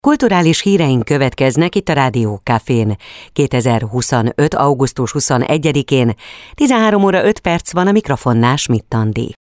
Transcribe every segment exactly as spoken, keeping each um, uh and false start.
Kulturális híreink következnek itt a Rádió Cafén. kétezer-huszonöt. augusztus huszonegyedikén, tizenhárom óra öt perc van, a mikrofonnál Schmidt Andi.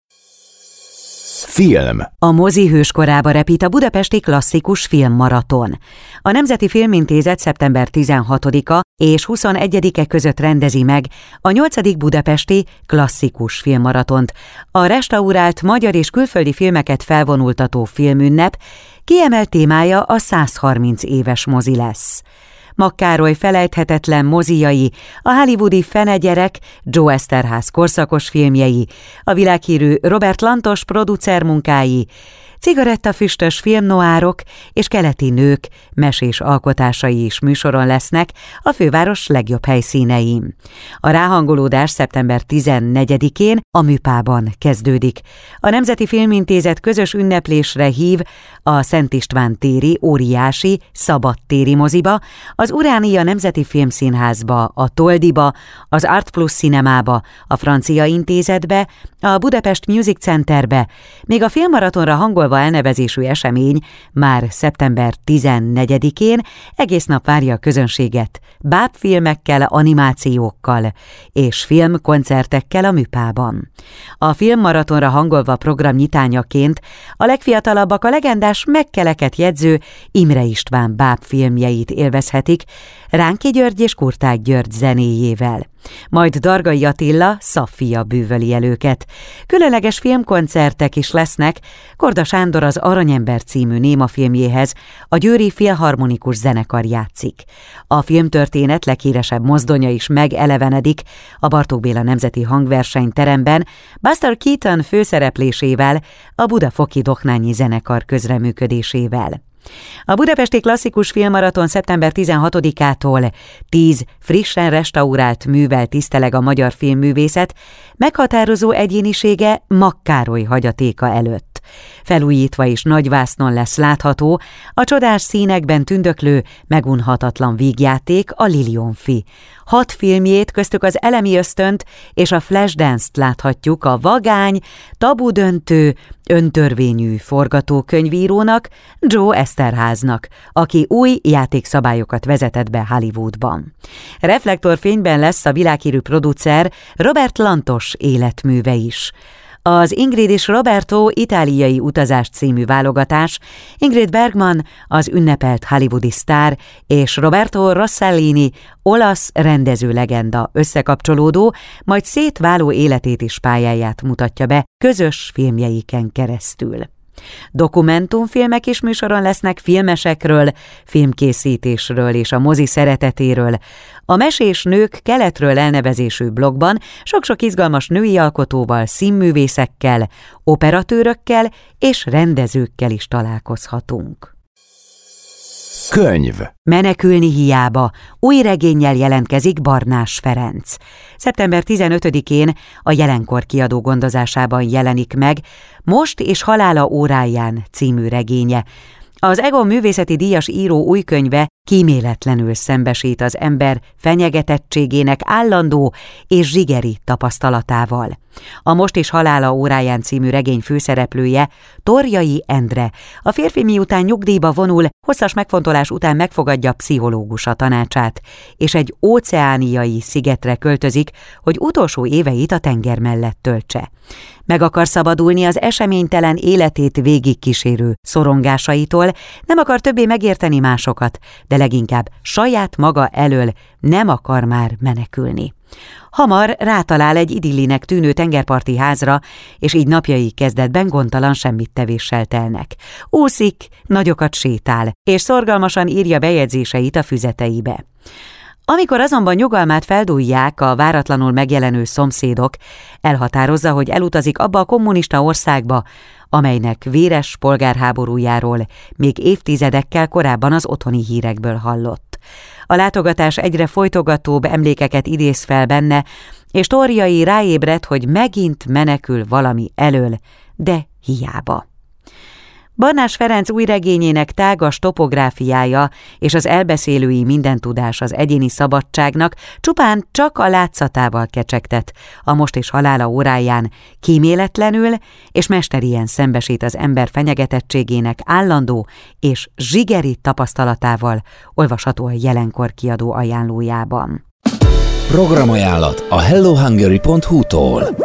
Film. A mozi hőskorába repít a budapesti klasszikus filmmaraton. A Nemzeti Filmintézet szeptember tizenhatodika és huszonegyedike között rendezi meg a nyolcadik budapesti klasszikus filmmaratont. A restaurált magyar és külföldi filmeket felvonultató filmünnep kiemelt témája a százharminc éves mozi lesz. Mag Károly felejthetetlen mozijai, a hollywoodi Fenegyerek, Joe Eszterház korszakos filmjei, a világhírű Robert Lantos producer munkái, cigarettafüstös filmnoárok és keleti nők mesés alkotásai is műsoron lesznek a főváros legjobb helyszínein. A ráhangolódás szeptember tizennegyedikén a Műpában kezdődik. A Nemzeti Filmintézet közös ünneplésre hív a Szent István téri óriási szabadtéri moziba, az Uránia Nemzeti Filmszínházba, a Toldiba, az Art Plus Cinemába, a Francia Intézetbe, a Budapest Music Centerbe, még a filmmaratonra hangolva elnevezésű esemény már szeptember tizennegyedikén egész nap várja a közönséget, bábfilmekkel, animációkkal és filmkoncertekkel a Műpában. A filmmaratonra hangolva program nyitányaként a legfiatalabbak a legendás megkeleket jegyző Imre István bábfilmjeit élvezhetik, Ránki György és Kurták György zenéjével. Majd Dargai Attila Szaffia bűvöli el őket. Különleges filmkoncertek is lesznek, Korda Sándor az Aranyember című némafilmjéhez a Győri Filharmonikus Zenekar játszik. A filmtörténet leghíresebb mozdonya is megelevenedik a Bartók Béla Nemzeti Hangversenyteremben, Buster Keaton főszereplésével, a Budafoki Doknányi Zenekar közreműködésével. A budapesti klasszikus filmmaraton szeptember tizenhatodikától tíz frissen restaurált művel tiszteleg a magyar filmművészet meghatározó egyénisége Mag Károly hagyatéka előtt. Felújítva és nagyvásznon lesz látható a csodás színekben tündöklő, megunhatatlan vígjáték, a Lilionfi. Hat filmjét, köztük az Elemi Ösztönt és a Flashdance-t láthatjuk a vagány, tabudöntő, öntörvényű forgatókönyvírónak, Joe Eszterháznak, aki új játékszabályokat vezetett be Hollywoodban. Reflektorfényben lesz a világhírű producer Robert Lantos életműve is. Az Ingrid és Roberto itáliai utazás című válogatás Ingrid Bergman, az ünnepelt hollywoodi sztár, és Roberto Rossellini, olasz rendező legenda összekapcsolódó, majd szétváló életét és pályáját mutatja be közös filmjeiken keresztül. Dokumentumfilmek is műsoron lesznek filmesekről, filmkészítésről és a mozi szeretetéről. A Mesés Nők Keletről elnevezésű blogban sok-sok izgalmas női alkotóval, színművészekkel, operatőrökkel és rendezőkkel is találkozhatunk. Könyv. Menekülni hiába új regénnyel jelentkezik Barnás Ferenc. szeptember tizenötödikén a Jelenkor kiadó gondozásában jelenik meg Most és halála óráján című regénye. Az Egon művészeti díjas író új könyve kíméletlenül szembesít az ember fenyegetettségének állandó és zsigeri tapasztalatával. A Most és halála óráján című regény főszereplője Torjai Endre. A férfi miután nyugdíjba vonul, hosszas megfontolás után megfogadja pszichológusa tanácsát, és egy óceániai szigetre költözik, hogy utolsó éveit a tenger mellett töltse. Meg akar szabadulni az eseménytelen életét végigkísérő szorongásaitól, nem akar többé megérteni másokat, de leginkább saját maga elől nem akar már menekülni. Hamar rátalál egy idillinek tűnő tengerparti házra, és így napjai kezdetben gondtalan semmittevéssel telnek. Úszik, nagyokat sétál, és szorgalmasan írja bejegyzéseit a füzeteibe. Amikor azonban nyugalmát feldúlják a váratlanul megjelenő szomszédok, elhatározza, hogy elutazik abba a kommunista országba, amelynek véres polgárháborújáról még évtizedekkel korábban az otthoni hírekből hallott. A látogatás egyre folytogatóbb emlékeket idéz fel benne, és Torjai ráébred, hogy megint menekül valami elől, de hiába. Barnás Ferenc új regényének tágas topográfiája és az elbeszélői mindentudás az egyéni szabadságnak csupán csak a látszatával kecsegtet, a most és halála óráján kíméletlenül és mesterien szembesít az ember fenyegetettségének állandó és zsigeri tapasztalatával, olvasható a Jelenkor kiadó ajánlójában. Programajánlat a hello hungary pont hu-tól.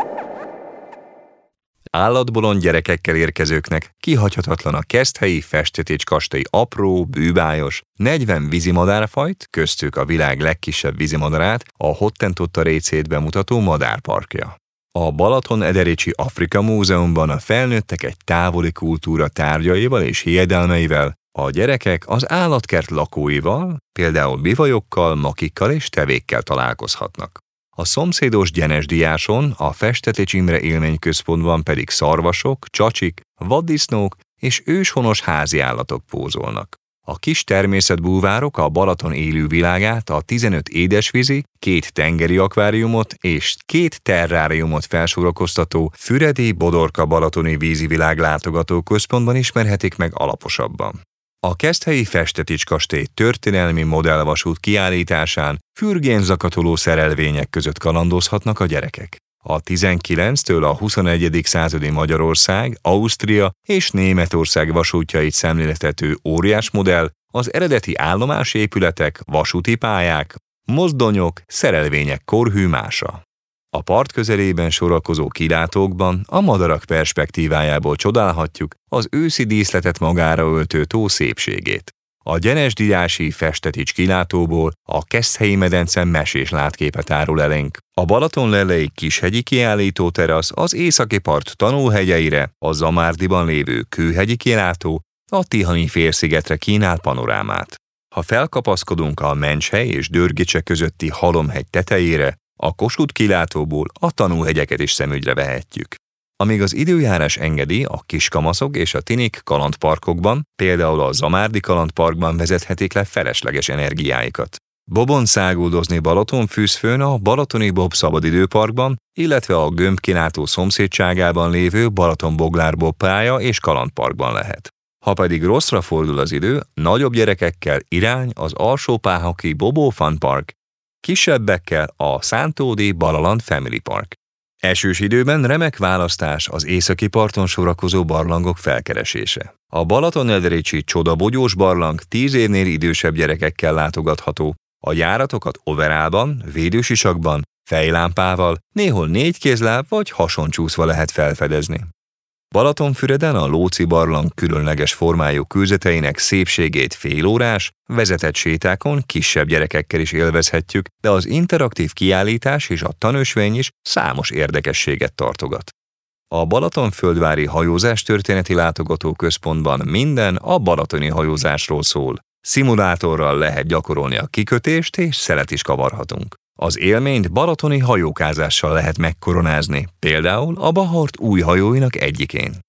Állatbolond gyerekekkel érkezőknek kihagyhatatlan a Keszthelyi Festetécs kastély apró, bűbájos, negyven vízimadárfajt, köztük a világ legkisebb vízimadarát, a Hottentotta récét bemutató madárparkja. A Balaton-Ederécsi Afrika Múzeumban a felnőttek egy távoli kultúra tárgyaival és hiedelmeivel, a gyerekek az állatkert lakóival, például bivajokkal, makikkal és tevékkel találkozhatnak. A szomszédos Gyenesdiáson, a Festetécs Imre Élményközpontban pedig szarvasok, csacsik, vaddisznók és őshonos háziállatok pózolnak. A kis természetbúvárok a Balaton élővilágát, a tizenöt édesvízi, két tengeri akváriumot és két terráriumot felsorakoztató Füredi Bodorka Balatoni vízivilág látogatóközpontban ismerhetik meg alaposabban. A Keszthelyi Festetécs kastély történelmi modellvasút kiállításán fürgénzakatoló szerelvények között kalandozhatnak a gyerekek. A tizenkilenctől a huszonegyedik századi Magyarország, Ausztria és Németország vasútjait szemléltető óriásmodell, az eredeti állomásépületek, vasúti pályák, mozdonyok, szerelvények korhűmása. A part közelében sorakozó kilátókban a madarak perspektívájából csodálhatjuk az őszi díszletet magára öltő tó szépségét. A Gyenesdiási Festetécs kilátóból a Keszthelyi medence mesés látképet árul elénk. A Balatonlellei kishegyi kiállító terasz az északi part tanulhegyeire, a Zamárdiban lévő kőhegyi kilátó a Tihani félszigetre kínál panorámát. Ha felkapaszkodunk a Mencshely és Dörgicse közötti Halomhegy tetejére, a Kossuth kilátóból a tanúhegyeket is szemügyre vehetjük. Amíg az időjárás engedi, a kiskamaszok és a tinik kalandparkokban, például a Zamárdi kalandparkban vezethetik le felesleges energiáikat. Bobon száguldozni Balatonfűzfőn a Balatoni Bob szabadidőparkban, illetve a gömbkilátó szomszédságában lévő Balatonboglár bobpálya és kalandparkban lehet. Ha pedig rosszra fordul az idő, nagyobb gyerekekkel irány az Alsó-Páhoki Bobó Fun Park, kisebbekkel a Szántódi Balaland Family Park. Esős időben remek választás az északi parton sorakozó barlangok felkeresése. A Balaton-Ederécsi Csodabogyós barlang tíz évnél idősebb gyerekekkel látogatható. A járatokat overálban, védősisakban, fejlámpával, néhol négykézláb vagy hasoncsúszva lehet felfedezni. Balatonfüreden a Lóczy barlang különleges formájú kőzeteinek szépségét félórás, vezetett sétákon kisebb gyerekekkel is élvezhetjük, de az interaktív kiállítás és a tanösvény is számos érdekességet tartogat. A Balatonföldvári Hajózás Történeti Látogatóközpontban minden a balatoni hajózásról szól. Szimulátorral lehet gyakorolni a kikötést és szelet is kavarhatunk. Az élményt balatoni hajókázással lehet megkoronázni, például a Bahort új hajóinak egyikén.